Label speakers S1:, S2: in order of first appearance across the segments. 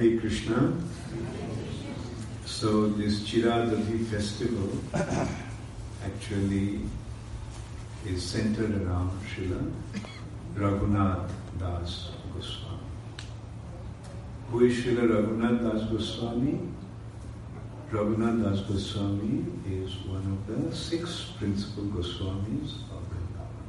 S1: Hare Krishna. So this Chiradadi festival actually is centered around Srila Raghunath Das Goswami. Who is Srila Raghunath Das Goswami? Raghunath Das Goswami is one of the 6 principal Goswamis of Vrindavan.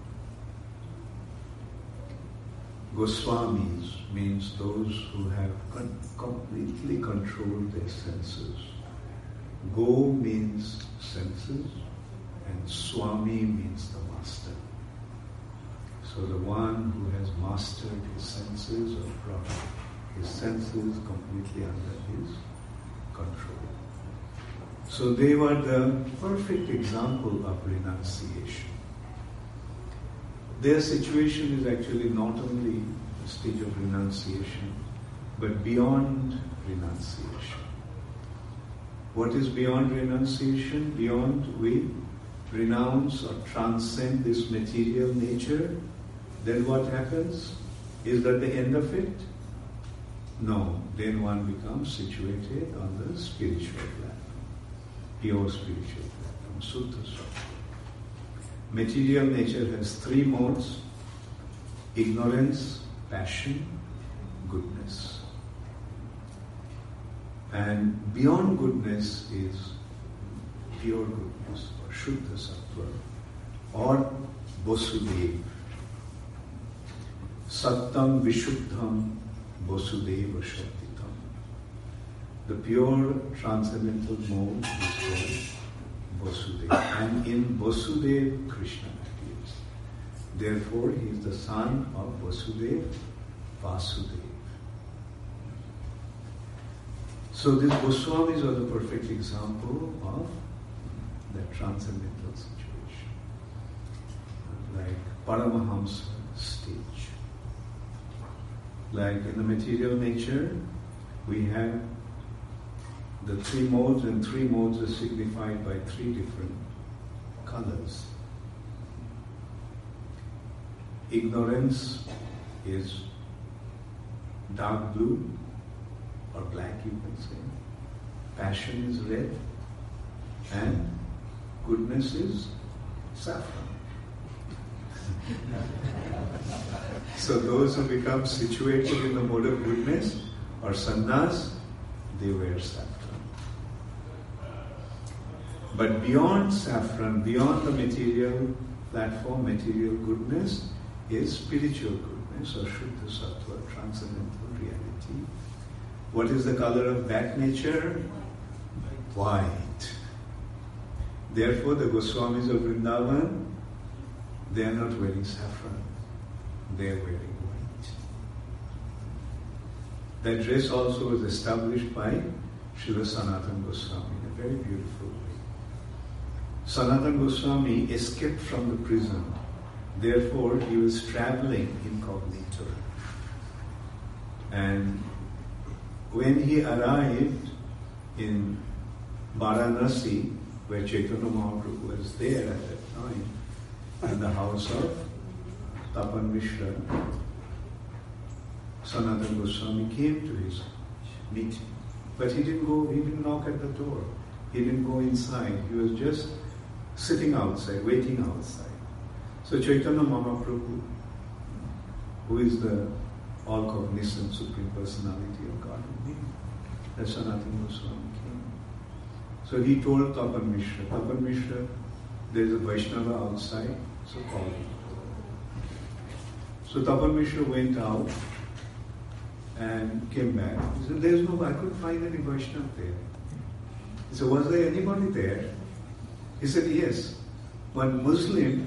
S1: Goswamis means those who have completely controlled their senses. Go means senses and Swami means the master. So the one who has mastered his senses or brought his senses completely under his control. So they were the perfect example of renunciation. Their situation is actually not only a stage of renunciation, but beyond renunciation. What is beyond renunciation? Beyond we renounce or transcend this material nature, then what happens? Is that the end of it? No. Then one becomes situated on the spiritual platform, pure spiritual platform, Suttha Swarupa. Material nature has 3 modes: ignorance, passion, goodness. And beyond goodness is pure goodness, or Shuddha Sattva, or Vasudeva. Sattam Vishuddham Vasudeva Shaktitam. The pure transcendental mode is called Vasudeva. And in Vasudeva, Krishna appears. Therefore, he is the son of Vasudeva, Vasudeva. So these Goswamis are the perfect example of that transcendental situation. Like Paramahamsa stage. Like in the material nature, we have the 3 modes, and 3 modes are signified by 3 different colors. Ignorance is dark blue, or black you can say. Passion is red, and goodness is saffron. So those who become situated in the mode of goodness or sannyas, they wear saffron. But beyond saffron, beyond the material platform, material goodness, is spiritual goodness or Shuddha Sattva, transcendental reality. What is the color of that nature? White. Therefore, the Goswamis of Vrindavan, they are not wearing saffron, they are wearing white. That dress also was established by Srila Sanatana Goswami in a very beautiful way. Sanatana Goswami escaped from the prison, therefore he was traveling incognito. And when he arrived in Varanasi, where Chaitanya Mahaprabhu was there at that time, in the house of Tapan Mishra, Sanatana Goswami came to his meeting. But he didn't knock at the door. He didn't go inside. He was just sitting outside, waiting outside. So Chaitanya Mahaprabhu, who is the all-cognizant Supreme Personality of Godhead, that Sanatana Goswami came. So he told Tapan Mishra, Tapan Mishra, there is a Vaishnava outside, so call him. So Tapan Mishra went out and came back. He said, I couldn't find any Vaishnava there. He said, was there anybody there? He said, yes. One Muslim,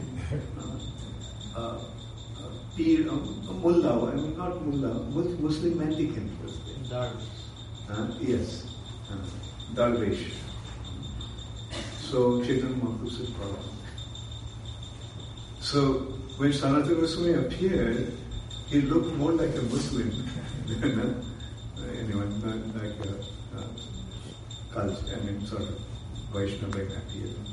S1: mullah, not mullah, Muslim mendicant was there. Darvish. Yes, Darvish. So Chaitanya Mahaprabhu said, follow. So when Sanatana Goswami appeared, he looked more like a Muslim than anyone, not like a culture, sort of Vaishnava appearance.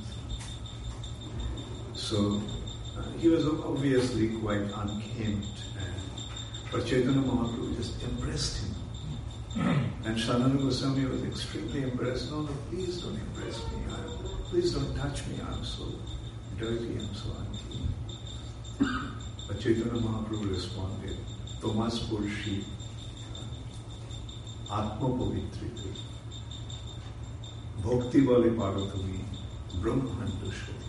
S1: So he was obviously quite unkempt, but Chaitanya Mahaprabhu just embraced him And Sanatana Goswami was extremely embarrassed. No, please don't embrace me. Please don't touch me. I'm so dirty, I'm so unclean. But Chaitanya Mahaprabhu responded, Tomas Purshi Atma Pavitrite Bhakti Bale Paratumi Brahmanda Shri.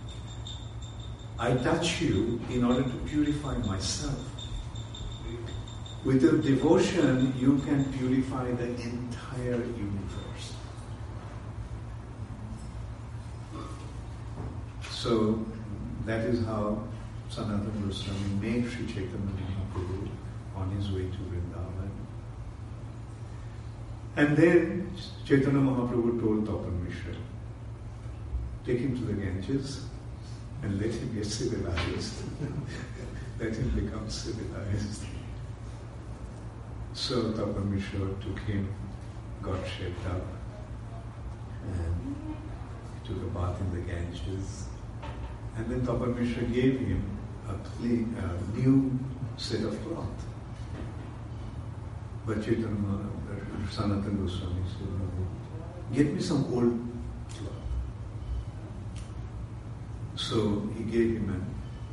S1: I touch you in order to purify myself. With your devotion, you can purify the entire universe. So, that is how Sanatana Goswami made Sri Chaitanya Mahaprabhu on his way to Vrindavan. And then Chaitanya Mahaprabhu told Tapan Mishra, take him to the Ganges and let him get civilized. Let him become civilized. So Tapan Mishra took him, got shaped up, and took a bath in the Ganges. And then Tapan Mishra gave him a new set of cloth. But Sanatana Goswami said, no, get me some old cloth. So he gave him an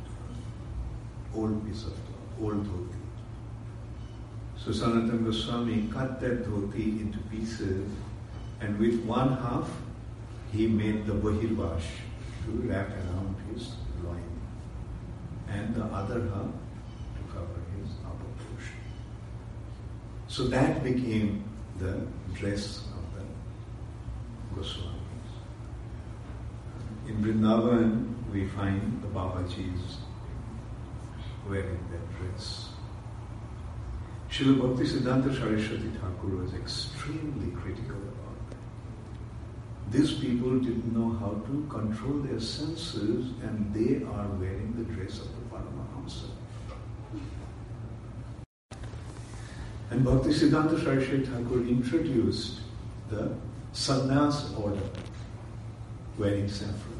S1: old piece of cloth, old dhoti. So Sanatana Goswami cut that dhoti into pieces, and with one half he made the bahirvash to wrap around his loin, and the other half to cover his upper portion. So that became the dress of the Goswamis. In Vrindavan, we find the Babajis wearing that dress. Srila Bhaktisiddhanta Saraswati Thakur was extremely critical about that. These people didn't know how to control their senses, and they are wearing the dress of the Paramahamsa. And Bhaktisiddhanta Saraswati Thakur introduced the sannyas order, wearing saffron.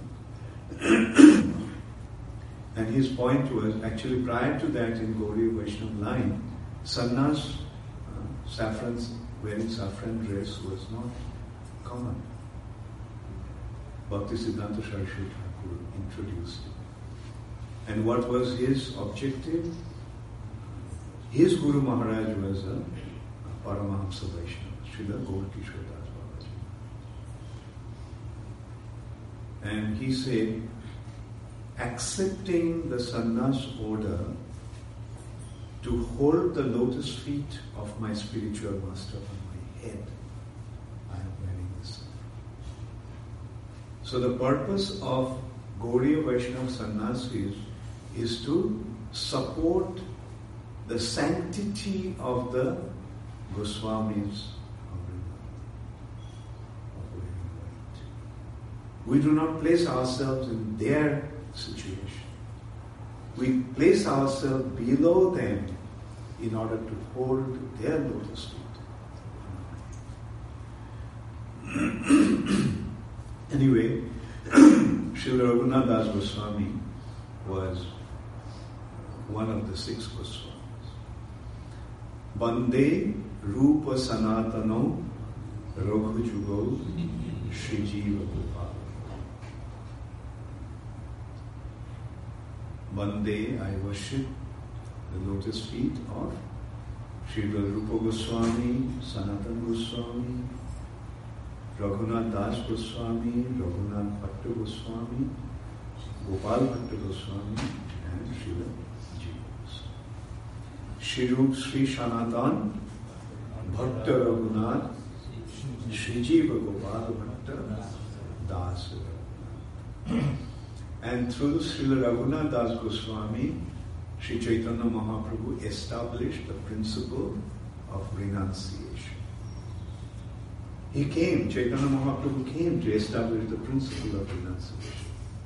S1: And his point was, actually prior to that in Gauriya Vaishnava line, sannyas, wearing saffron dress was not common. Bhaktisiddhanta Saraswati Thakur introduced it. And what was his objective? His Guru Maharaj was a Paramahamsa Vaishnava, Srila Gaurkishore Das Babaji. And he said, accepting the sannyas order to hold the lotus feet of my spiritual master on my head, I am wearing this. So the purpose of Gauriya Vaishnava sannyasis is to support the sanctity of the Goswamis of wearing white. We do not place ourselves in their situation. We place ourselves below them in order to hold their lotus feet. Anyway, Srila Raghunath Das Goswami was one of the 6 Goswamis. Bande Rupa Sanatano Raghujugo Shri Jiva Gopal. One day I worship the lotus feet of Srila Rupa Goswami, Sanatana Goswami, Raghunath Das Goswami, Raghunath Bhatta Goswami, Gopal Bhatta Goswami, and Srila Jiva Goswami. Shri Rup Sri Sanatan Bhatta Raghunath, Shri Jiva Gopal Bhatta Das. And through Srila Raghunath Das Goswami, Sri Chaitanya Mahaprabhu established the principle of renunciation. He came, Chaitanya Mahaprabhu came to establish the principle of renunciation.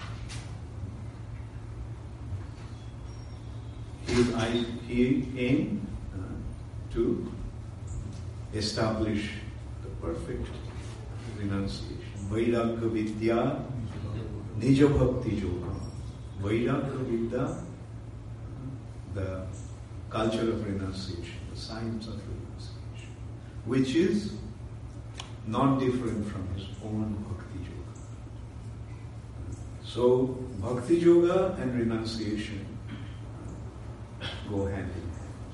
S1: He came to establish the perfect renunciation. Vairagya Vidya Nija Bhakti Yoga. Vairagya Vidya, the culture of renunciation, the science of renunciation. which is not different from his own Bhakti Yoga. So, Bhakti Yoga and renunciation go hand in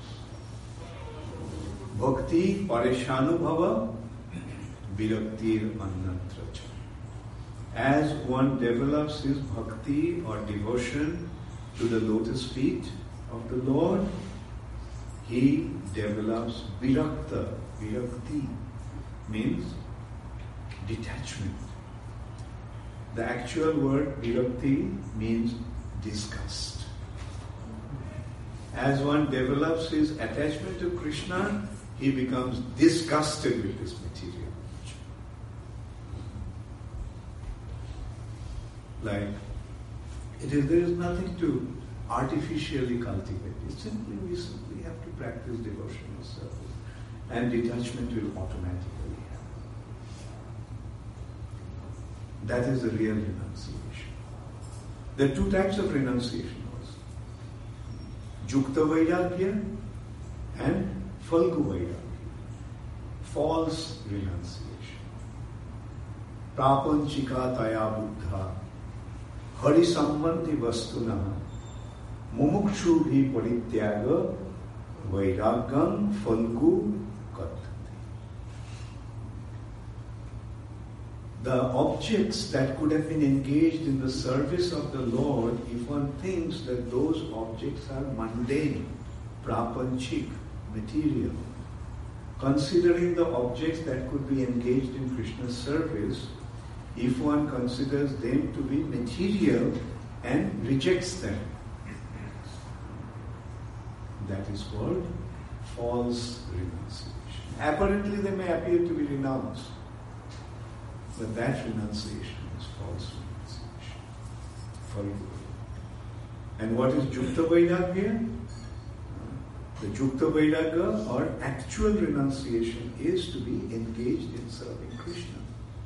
S1: hand. Bhakti pareshanubhava viraktir annatra cha. As one develops his bhakti or devotion to the lotus feet of the Lord, he develops virakta. Virakti means detachment. The actual word virakti means disgust. As one develops his attachment to Krishna, he becomes disgusted with this material. Like, there is nothing to artificially cultivate. We simply have to practice devotional service, and detachment will automatically happen. That is the real renunciation. There are two types of renunciation also. Jukta Vairagya and Falgu Vairagya. False renunciation. Prapanchika taya buddha hari sambandhi vastuna mumukshu bhi parityaga vairagyam falgu kathati. The objects that could have been engaged in the service of the Lord, if one thinks that those objects are mundane, prapanchik, material, considering the objects that could be engaged in Krishna's service, if one considers them to be material and rejects them, that is called false renunciation. Apparently they may appear to be renounced, but that renunciation is false renunciation. And what is Jukta Vairagya? The Jukta Vairagya or actual renunciation is to be engaged in serving Krishna.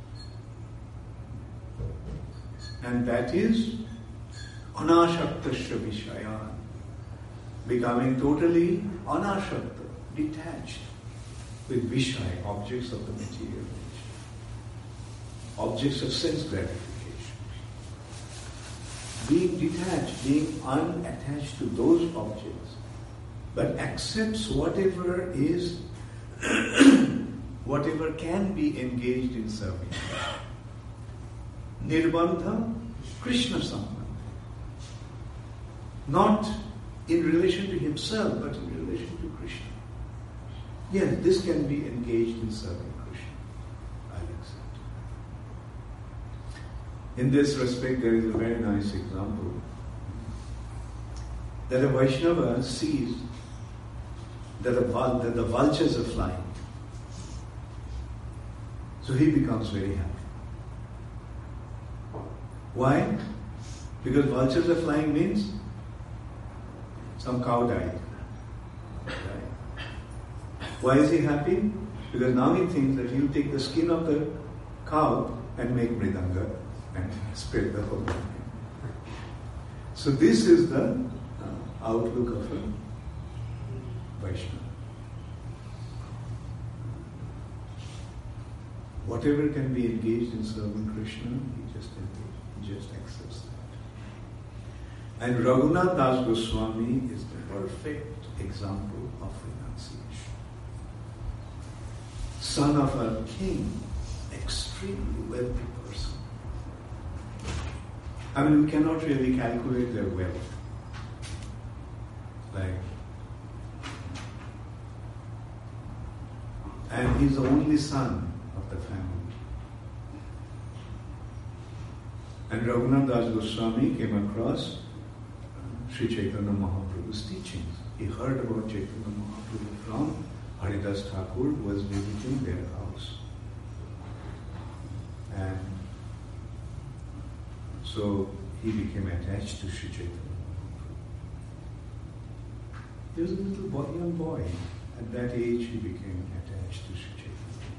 S1: And that is anashaktasya vishayan, becoming totally anashakta, detached with vishaya, objects of the material nature, objects of sense gratification. Being detached, being unattached to those objects, but accepts whatever is, whatever can be engaged in serving. Nirbandha, Krishna Sambandha. Not in relation to himself, but in relation to Krishna. Yes, this can be engaged in serving Krishna. I'll accept. In this respect, there is a very nice example that a Vaishnava sees that the vultures are flying. So he becomes very happy. Why? Because vultures are flying means some cow died. Right? Why is he happy? Because now he thinks that he'll take the skin of the cow and make mridanga and spread the whole thing. So this is the outlook of a Vaishnava. Whatever can be engaged in serving Krishna, he just accepts that. And Raghunath Das Goswami is the perfect example of renunciation. Son of a king, extremely wealthy person. I mean, we cannot really calculate their wealth. And he's the only son of the family. And Raghunath Das Goswami came across Sri Chaitanya Mahaprabhu's teachings. He heard about Chaitanya Mahaprabhu from Haridas Thakur, who was visiting their house. And so he became attached to Sri Chaitanya Mahaprabhu. He was a little boy, young boy. At that age, he became attached to Sri Chaitanya.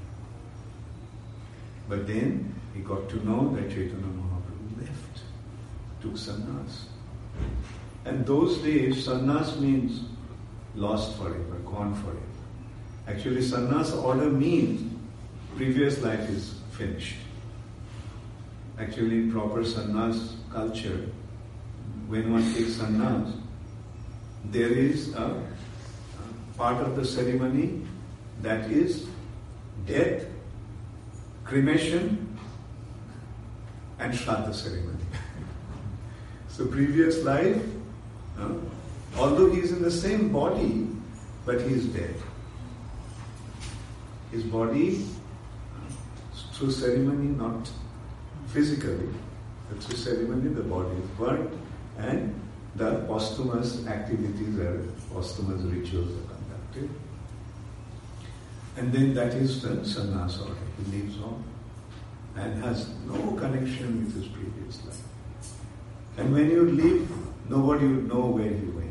S1: But then he got to know that Chaitanya Mahaprabhu left, took sannyas. And those days, sannyas means lost forever, gone forever. Actually, sannyas order means previous life is finished. Actually, in proper sannyas culture, when one takes sannyas, there is a part of the ceremony that is death, cremation, and Shraddha ceremony. So previous life, although he is in the same body, but he is dead. His body, through ceremony, not physically, but through ceremony the body is burnt and the posthumous activities or posthumous rituals are conducted. And then that is the sannyas order. He lives on and has no connection with his previous life. And when you leave, nobody would know where you went.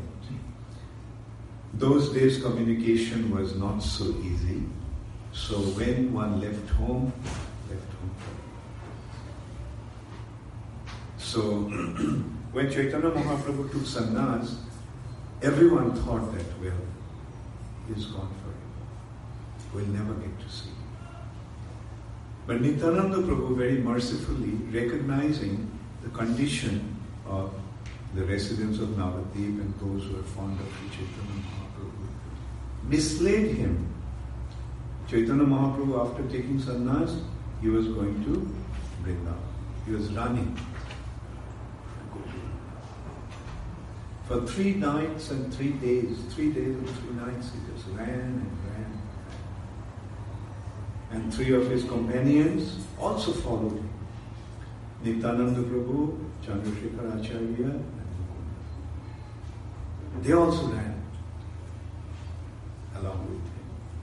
S1: Those days communication was not so easy. So when one left home forever. So when Chaitanya Mahaprabhu took sannyas, everyone thought that, well, he's gone forever. We'll never get to see him. But Nityananda Prabhu very mercifully, recognizing the condition of the residents of Navadvip and those who are fond of Chaitanya Mahaprabhu, misled him. Chaitanya Mahaprabhu, after taking sannyas, he was going to Vrindavan. He was running. For 3 nights and 3 days, 3 days and 3 nights, he just ran and ran. And 3 of his companions also followed him. Nityananda Prabhu, Chandrasekhar Acharya, and Mukunda. They also ran along with him.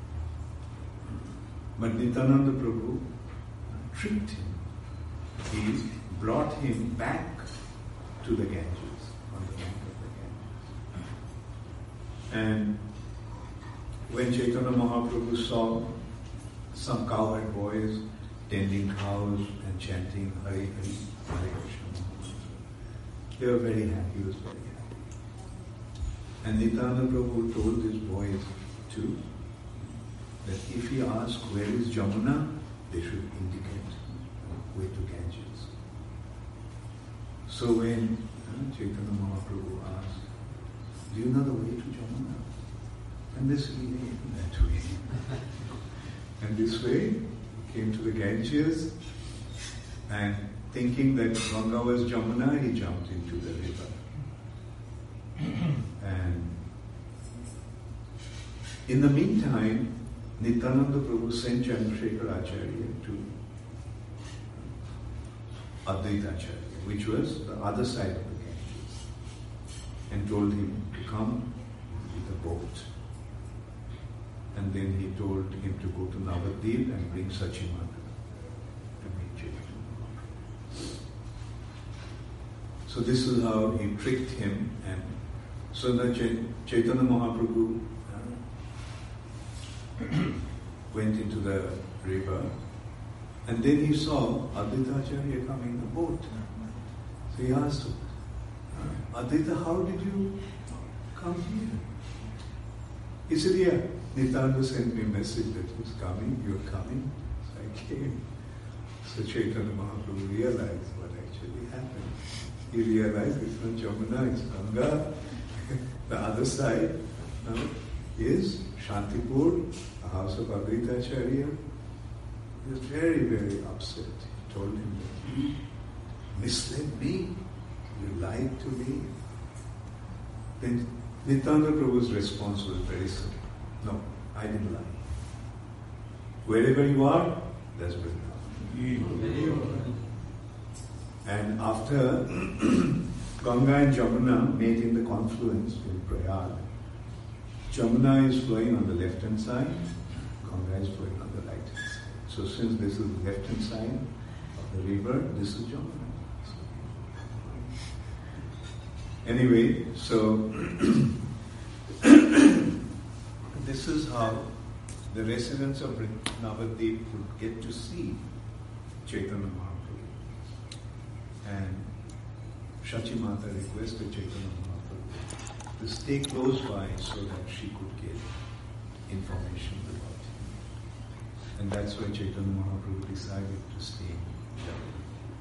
S1: But Nityananda Prabhu tricked him. He brought him back to the Ganges, on the bank of the Ganges. And when Chaitanya Mahaprabhu saw some cowherd boys tending cows and chanting Hare Hare, Hare Krishna, they were very happy. He was very happy. And Nityananda Prabhu told his boys too that if he asked where is Jamuna, they should indicate way to Ganges. So when Chaitanya Mahaprabhu asked, do you know the way to Jamuna? And this he named that way. And this way he came to the Ganges, and thinking that Ganga was Jamuna, he jumped into the river. And in the meantime, Nityananda Prabhu sent Chandrasekhar Acharya to Advaita Acharya, which was the other side of the Ganges, and told him to come with a boat. And then he told him to go to Navadvip and bring Sachimata to meet Chaitanya. So this is how he tricked him, and so that Chaitanya Mahaprabhu went into the river, and then he saw Advaita Acharya coming in the boat. So he asked him, Advaita, how did you come here? He said, yeah, Nityananda sent me a message that he's coming, you're coming. So I came. So Chaitanya Mahaprabhu realized what actually happened. He realized it's not Jamuna, it's Ganga. The other side is Shantipur, the house of Advaita Acharya. He was very, very upset. He told him that you misled me, you lied to me. Then Nityananda Prabhu's response was very simple. No, I didn't lie. Wherever you are, that's Vrindavan. And after Ganga and Jamuna met in the confluence in Prayag, Jamuna is flowing on the left-hand side, Ganga is flowing on the right-hand side. So since this is the left-hand side of the river, this is Jamuna. Anyway, so this is how the residents of Navadvip would get to see Chaitanya Mahaprabhu. And Shachimata requested Chaitanya Mahaprabhu to stay close by so that she could get information about And that's why Chaitanya Mahaprabhu decided to stay in Jagannath.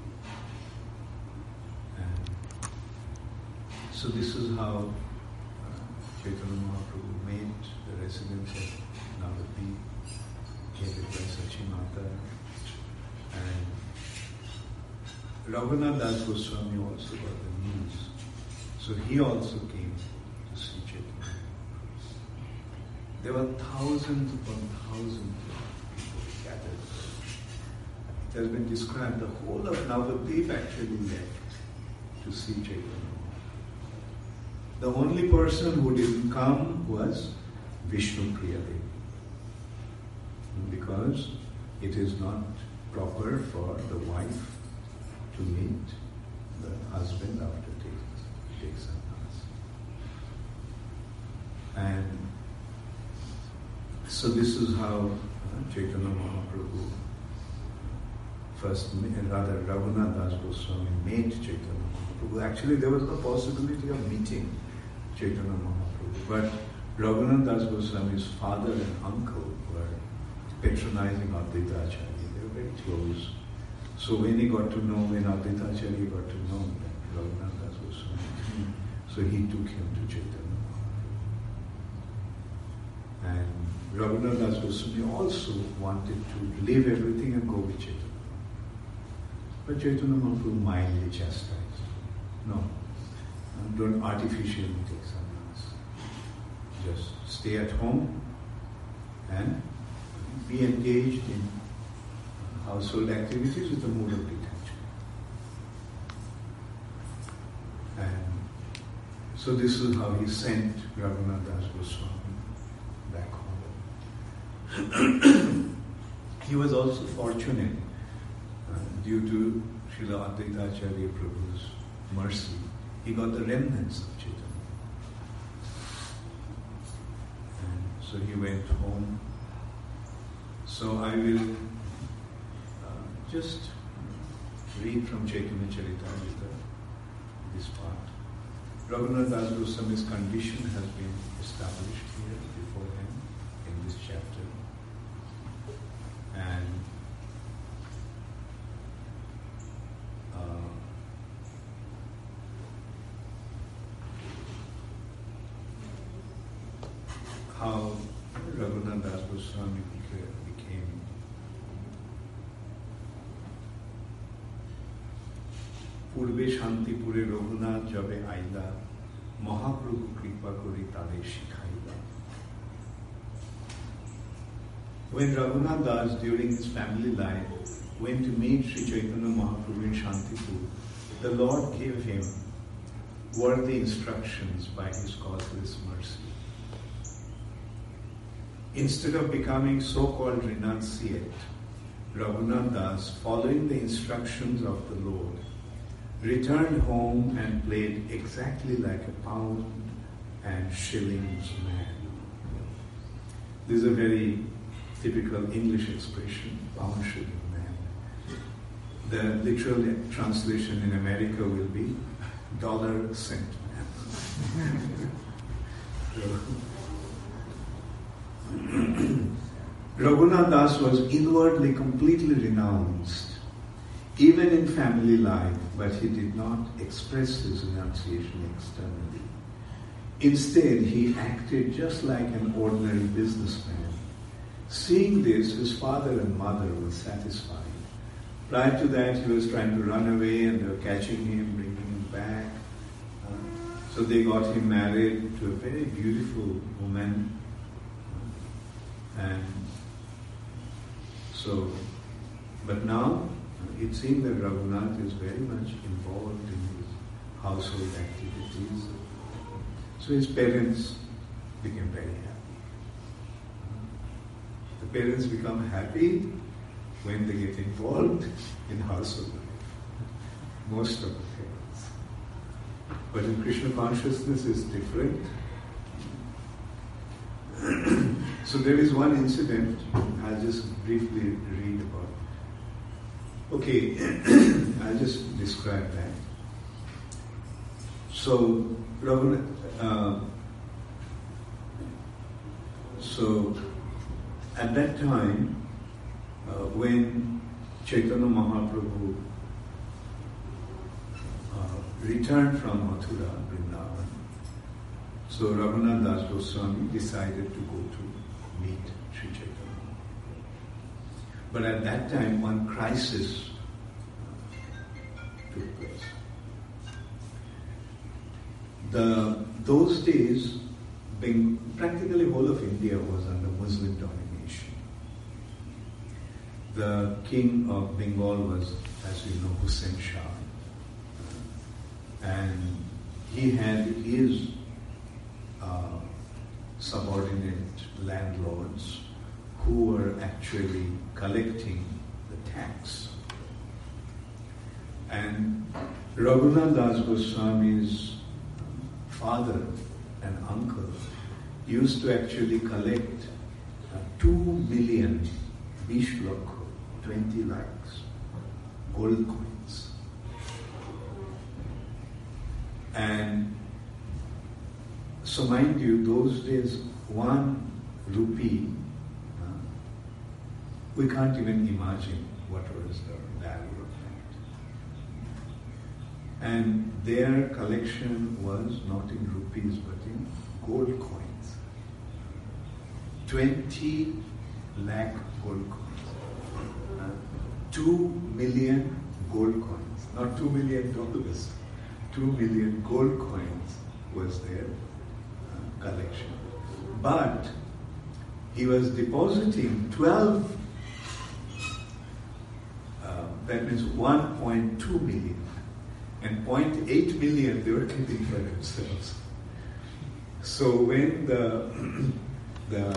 S1: And so this is how Chaitanya Mahaprabhu made the residence of Navadvip, headed by Sachimata. And Raghunath Das Goswami also got the news. So he also came to see Chaitanya. There were thousands upon thousands of people gathered. It has been described, the whole of Navadvip actually left to see Chaitanya. The only person who didn't come was Vishnu Priyadevi. Because it is not proper for the wife to meet the husband after takes sannyas. And so this is how Chaitanya Mahaprabhu rather Raghunath Das Goswami made Chaitanya Mahaprabhu. Actually, there was no possibility of meeting Chaitanya Mahaprabhu, but Raghunath Das Goswami's father and uncle were patronizing Advaita Acharya. They were very close. So when Advaita Acharya got to know that Raghunath Das Goswami, so he took him to Chaitanya Mahaprabhu. And Raghunath Das Goswami also wanted to leave everything and go with Chaitanya. But Chaitanya Mahaprabhu mildly chastised. No, don't artificially take sannyas. Just stay at home and be engaged in household activities with a mood of detachment. And so this is how he sent Raghunath Das Goswami back home. He was also fortunate due to Srila Advaita Acharya Prabhu's mercy. He got the remnants of Chaitanya. And so he went home. So I will just read from Chaitanya Charitamrita, this part. Raghunath Das Goswami's condition has been established here before him in this chapter. And how Raghunath Das Goswami became পূর্বে শান্তিপুরে রঘুনাথ যবে আইলা মহাপ্রভু কৃপা করি তাদের শিখাইলা. When Raghunath Das during his family life went to meet Sri Chaitanya Mahaprabhu in Shantipur, the Lord gave him worthy instructions by his causeless mercy. Instead of becoming so-called renunciate, Raghunath Das, following the instructions of the Lord, returned home and played exactly like a pound and shillings man. This is a very typical English expression, pound shilling man. The literal translation in America will be dollar cent man. Raghunath Das was inwardly completely renounced, even in family life, but he did not express his renunciation externally. Instead, he acted just like an ordinary businessman. Seeing this, his father and mother were satisfied. Prior to that, he was trying to run away and they were catching him, bringing him back. So they got him married to a very beautiful woman. And so, but now, it seems that Raghunath is very much involved in his household activities. So his parents became very happy. The parents become happy when they get involved in household life. Most of the parents. But in Krishna consciousness is different. So there is one incident I'll just briefly read about. Okay, I'll just describe that. So, so at that time, when Chaitanya Mahaprabhu returned from Mathura, Vrindavan, so Raghunath Das Goswami decided to go to meet Sri Chaitanya. But at that time, one crisis took place. Those days, practically whole of India was under Muslim domination. The king of Bengal was, as you know, Hussain Shah. And he had his subordinate landlords who were actually collecting the tax. And Raghunath Das Goswami's father and uncle used to actually collect 2 million 20 lakhs gold coins. And so mind you, those days 1 rupee, we can't even imagine what was the value of that. And their collection was not in rupees but in gold coins. 20 lakh gold coins. 2 million gold coins. Not $2 million. 2 million gold coins was their collection. But he was depositing 12, that means 1.2 million. And 0.8 million they were keeping for themselves. So when the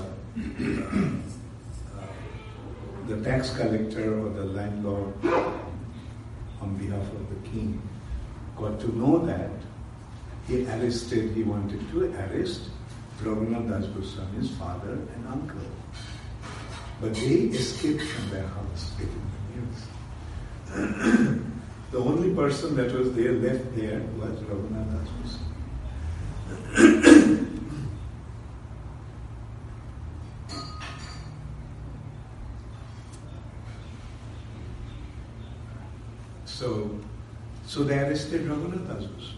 S1: tax collector or the landlord on behalf of the king got to know that, he wanted to arrest Raghunath Das Goswami's father and uncle. But they escaped from their house getting the news. The only person that was there left there was Raghunath Das Goswami. So they arrested Raghunath Das Goswami.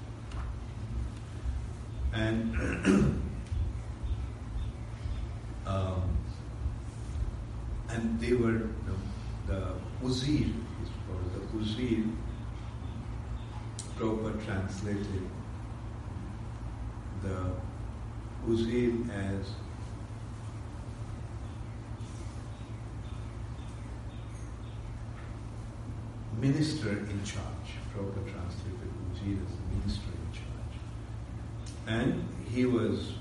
S1: And they were, the Uzir, is called the Uzir, Prabhupada translated the Uzir as minister in charge. Prabhupada translated Uzir as the minister in charge. And he was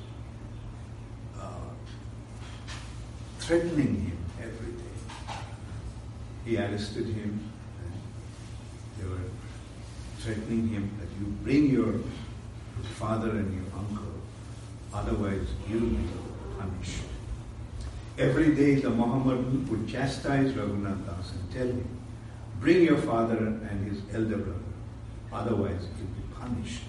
S1: threatening him every day. He arrested him and they were threatening him that you bring your father and your uncle, otherwise you will be punished. Every day the Mohammedan would chastise Raghunath Das and tell him, bring your father and his elder brother, otherwise you'll be punished.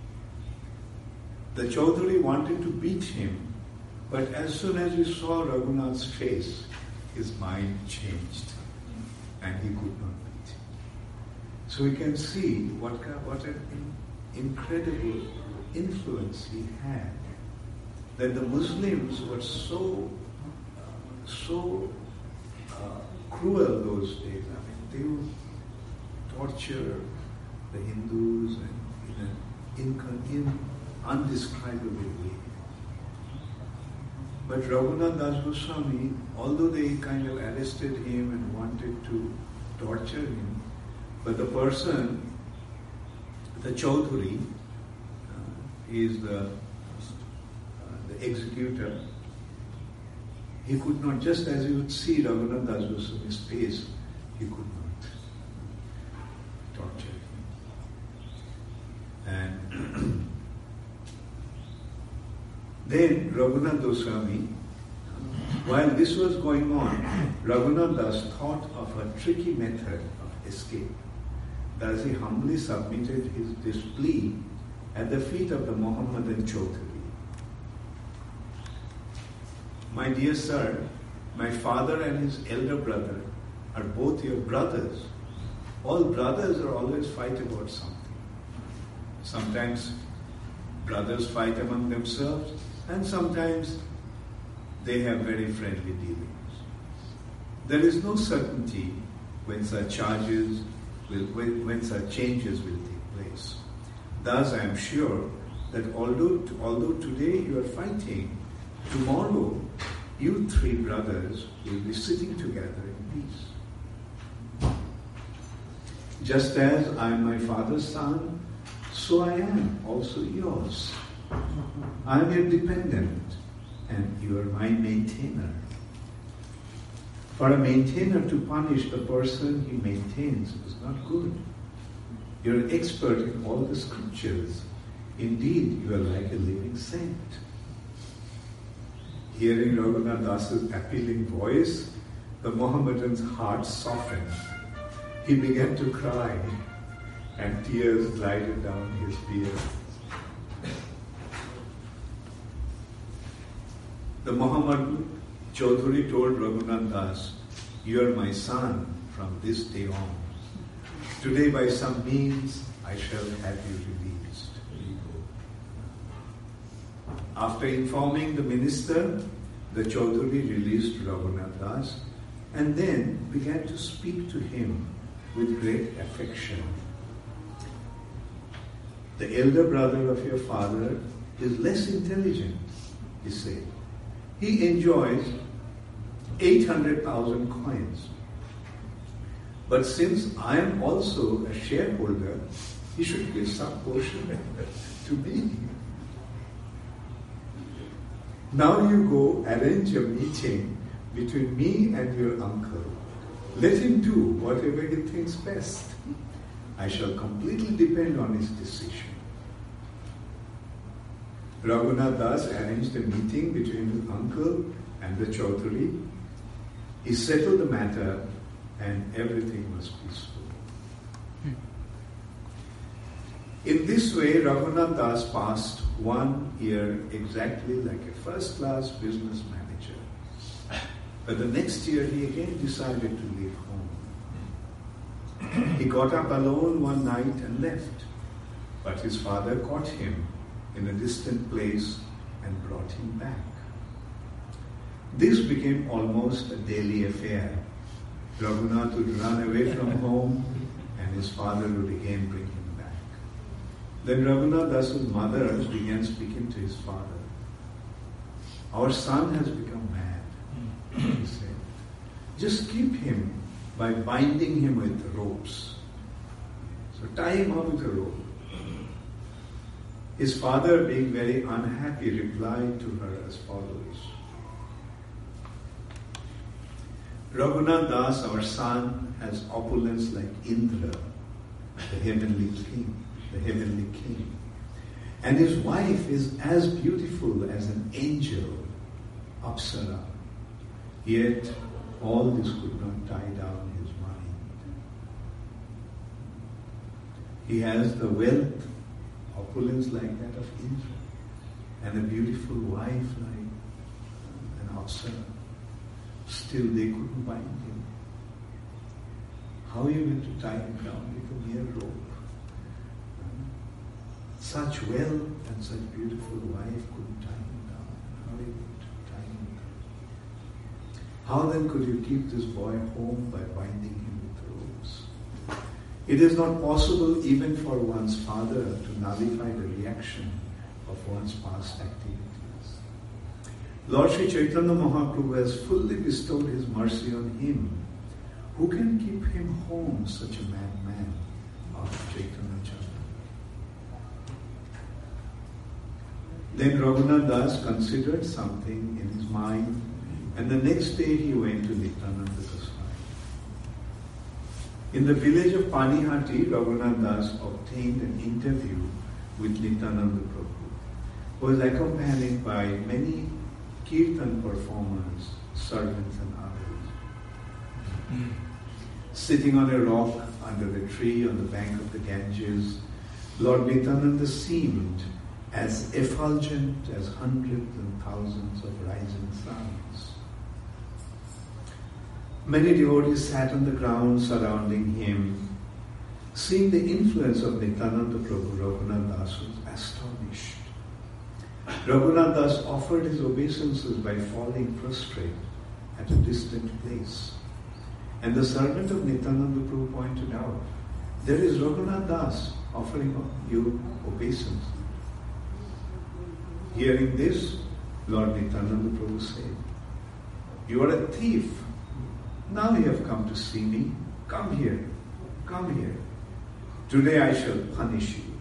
S1: The Chaudhary wanted to beat him, but as soon as he saw Raghunath's face, his mind changed and he could not beat him. So we can see what an incredible influence he had, that the Muslims were so cruel those days. I mean, they would torture the Hindus in an undescribable way. But Raghunath Das Goswami, although they kind of arrested him and wanted to torture him, but the person, the Chaudhary, is the executor. He could not, just as you would see Raghunath Das Goswami's face, he could not torture him. And then Raghunath Goswami, while this was going on, Raghunath Das thought of a tricky method of escape. Thus he humbly submitted this plea at the feet of the Mohammedan Chaudhary. My dear sir, my father and his elder brother are both your brothers. All brothers are always fight about something. Sometimes brothers fight among themselves, and sometimes they have very friendly dealings. There is no certainty when such changes will take place. Thus, I am sure that although today you are fighting, tomorrow you three brothers will be sitting together in peace. Just as I am my father's son, so I am also yours. I am your dependent, and you are my maintainer. For a maintainer to punish the person he maintains is not good. You are an expert in all the scriptures. Indeed, you are like a living saint. Hearing Raghunath Das's appealing voice, the Mohammedan's heart softened. He began to cry, and tears glided down his beard. The Mohammedan Chaudhuri told Raghunath Das, "You are my son from this day on. Today by some means I shall have you released." After informing the minister, the Chaudhuri released Raghunath Das and then began to speak to him with great affection. "The elder brother of your father is less intelligent," he said. "He enjoys 800,000 coins. But since I am also a shareholder, he should give some portion to me. Now you go arrange a meeting between me and your uncle. Let him do whatever he thinks best. I shall completely depend on his decision." Raghunath Das arranged a meeting between his uncle and the Chaudhuri. He settled the matter and everything was peaceful. In this way, Raghunath Das passed 1 year exactly like a first-class business manager. But the next year, he again decided to leave home. He got up alone one night and left. But his father caught him in a distant place and brought him back. This became almost a daily affair. Raghunath would run away from home and his father would again bring him back. Then Raghunath Das's mother began speaking to his father. "Our son has become mad," he said. "Just keep him by binding him with ropes. So tie him up with a rope." His father, being very unhappy, replied to her as follows: "Raghunath Das, our son, has opulence like Indra, the heavenly king. And his wife is as beautiful as an angel, Apsara. Yet all this could not tie down his mind. He has the wealth, opulence like that of Indra, and a beautiful wife like an Apsara. Still they couldn't bind him. How are you going to tie him down with a mere rope? Such wealth and such beautiful wife couldn't tie him down. How are you going to tie him down? How then could you keep this boy home by binding him with ropes? It is not possible even for one's father to nullify the reaction of one's past activities. Lord Sri Chaitanya Mahaprabhu has fully bestowed his mercy on him. Who can keep him home, such a madman of Chaitanya Chandra? Then Raghunath Das considered something in his mind, and the next day he went to Nityananda Goswami. In the village of Panihati, Raghunath Das obtained an interview with Nityananda Prabhu, who was accompanied by many kirtan performers, servants and others. Sitting on a rock under the tree on the bank of the Ganges, Lord Nityananda seemed as effulgent as hundreds and thousands of rising suns. Many devotees sat on the ground surrounding him. Seeing the influence of Nityananda Prabhu, Raghunath Das was astonished. Raghunath Das offered his obeisances by falling prostrate at a distant place. And the servant of Nityananda Prabhu pointed out, there is Raghunath Das offering you obeisance. Hearing this, Lord Nityananda Prabhu said, you are a thief. Now you have come to see me. Come here. Come here. Today I shall punish you.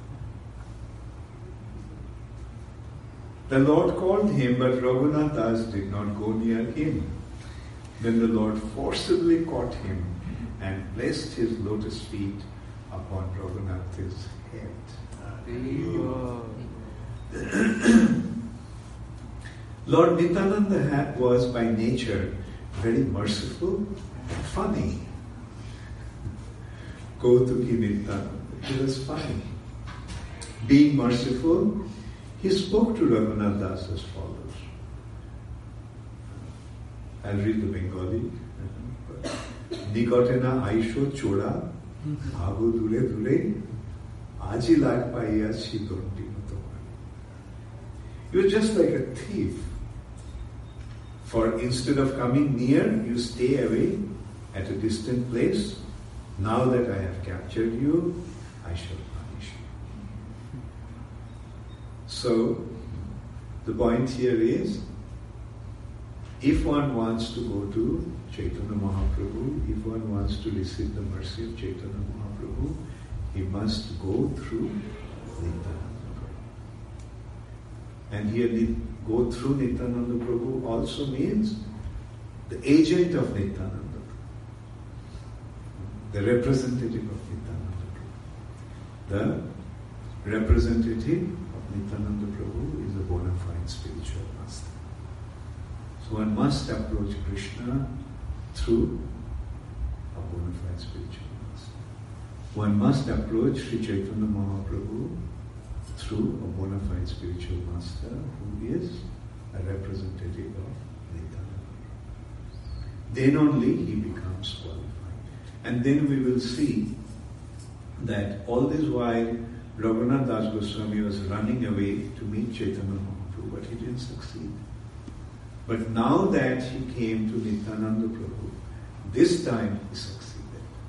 S1: The Lord called him, but Raghunath Das did not go near him. Then the Lord forcibly caught him and placed his lotus feet upon Raghunath's head. Lord Nityananda was by nature very merciful and funny. Kautuki Nityananda. He was funny. Being merciful, he spoke to Raghunath Das as follows. I'll read the Bengali. Nikotena Aisho Choda Bhago Dure Dure Aji Lag Paiya Shitonti Mutomari. He was just like a thief. For instead of coming near, you stay away at a distant place. Now that I have captured you, I shall punish you. So, the point here is, if one wants to go to Chaitanya Mahaprabhu, if one wants to receive the mercy of Chaitanya Mahaprabhu, he must go through Nityananda Prabhu. And here, go through Nityananda Prabhu also means the agent of Nityananda Prabhu, the representative of Nityananda Prabhu. The representative of Nityananda Prabhu is a bona fide spiritual master. So one must approach Krishna through a bona fide spiritual master. One must approach Sri Chaitanya Mahaprabhu through a bona fide spiritual master who is a representative of Nityananda. Then only he becomes qualified. And then we will see that all this while Raghunath Das Goswami was running away to meet Chaitanya Mahaprabhu, but he didn't succeed. But now that he came to Nityananda Prabhu, this time he succeeded.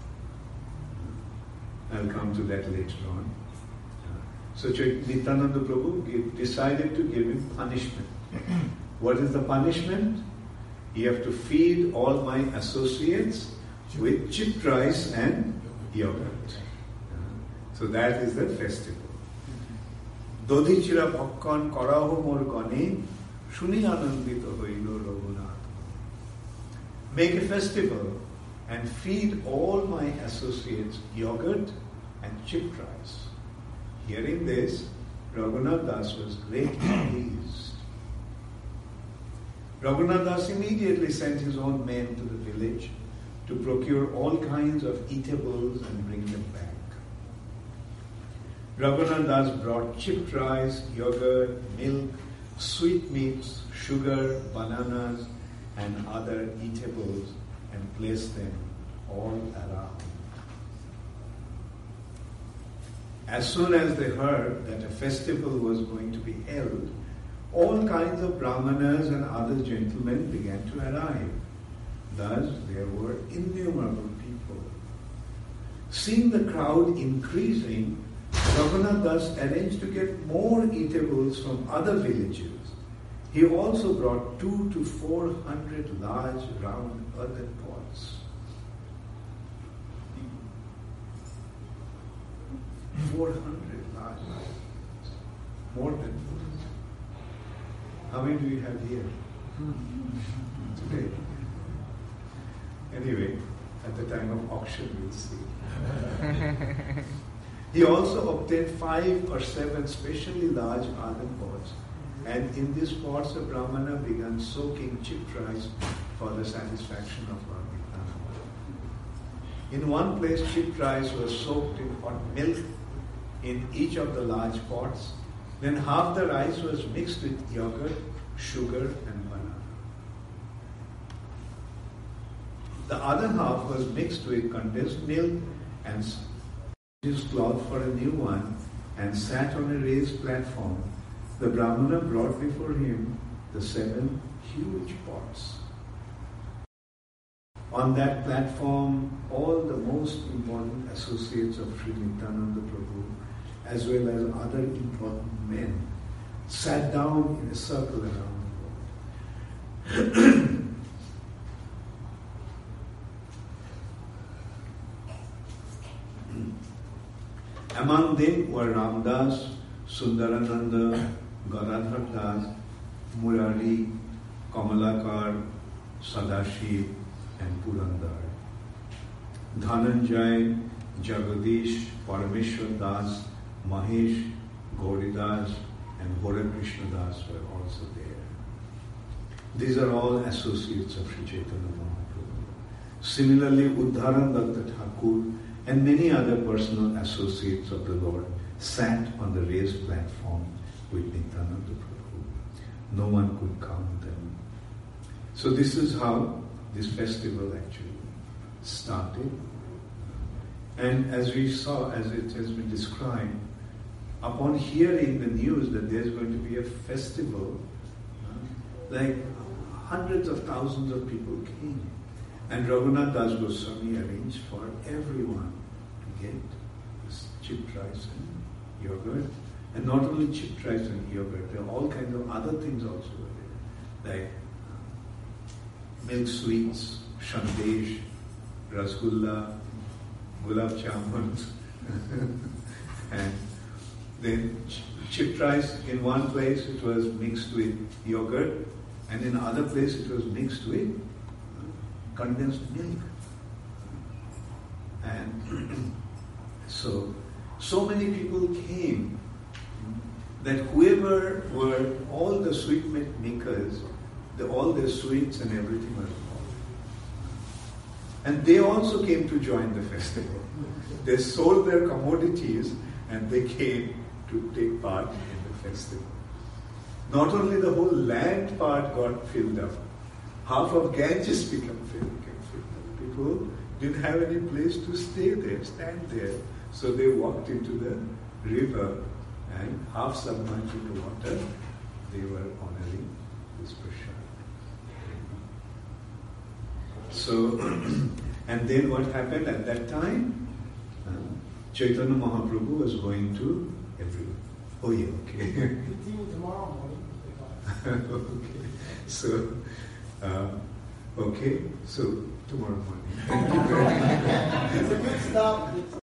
S1: I'll come to that later on. So Nityananda Prabhu decided to give him punishment. What is the punishment? You have to feed all my associates with chipped rice and yogurt. So that is the festival. Dodhichira bhakkon karaho mor gane shuni anandito hoilo Raghunath. Make a festival and feed all my associates yogurt and chipped rice. Hearing this, Raghunath Das was greatly pleased. Raghunath Das immediately sent his own men to the village to procure all kinds of eatables and bring them back. Raghunath Das brought chipped rice, yogurt, milk, sweetmeats, sugar, bananas, and other eatables and placed them all around. As soon as they heard that a festival was going to be held, all kinds of brahmanas and other gentlemen began to arrive. Thus, there were innumerable people. Seeing the crowd increasing, Raghunath Das arranged to get more eatables from other villages. He also brought 200 to 400 large round earthen pots. 400 large pots. More than this. How many do we have here? Today. Anyway, at the time of auction we'll see. He also obtained 5 or 7 specially large earthen pots, and in these pots a brahmana began soaking chipped rice for the satisfaction of Lord Nityananda. In one place, chipped rice was soaked in hot milk in each of the large pots. Then half the rice was mixed with yogurt, sugar, and banana. The other half was mixed with condensed milk and used cloth for a new one and sat on a raised platform. The Brahmana brought before him the 7 huge pots. On that platform, all the most important associates of Sri Nityananda Prabhu, as well as other important men, sat down in a circle around the Lord. Among them were Ramdas, Sundarananda, Gadadhar Das, Murari, Kamalakar, Sadashiv, and Purandar. Dhananjay, Jagadish, Parameshwar Das, Mahesh, Gauridas, and Hare Krishna Das were also there. These are all associates of Sri Chaitanya Mahaprabhu. Similarly, Uddharan Datta Thakur and many other personal associates of the Lord sat on the raised platform with Nityananda Prabhu. No one could count them. So this is how this festival actually started. And as we saw, as it has been described, upon hearing the news that there's going to be a festival, like hundreds of thousands of people came. And Raghunath Das Goswami arranged for everyone to get this chipped rice and yogurt. And not only chipped rice and yogurt, there are all kinds of other things also there, like milk sweets, shandesh, rasgulla, gulab jamuns, and then chipped rice. In one place it was mixed with yogurt, and in other place it was mixed with condensed milk. And so many people came that whoever were all the sweet makers, all their sweets and everything were involved. And they also came to join the festival. They sold their commodities and they came to take part in the festival. Not only the whole land part got filled up, half of Ganges became filled up. People didn't have any place to stand there. So they walked into the river and half submerged in the water, they were honoring this prasad. So, and then what happened at that time? Chaitanya Mahaprabhu was going to everywhere. Oh yeah, okay.
S2: Tomorrow morning.
S1: Okay. So, tomorrow morning.
S2: It's a good stop.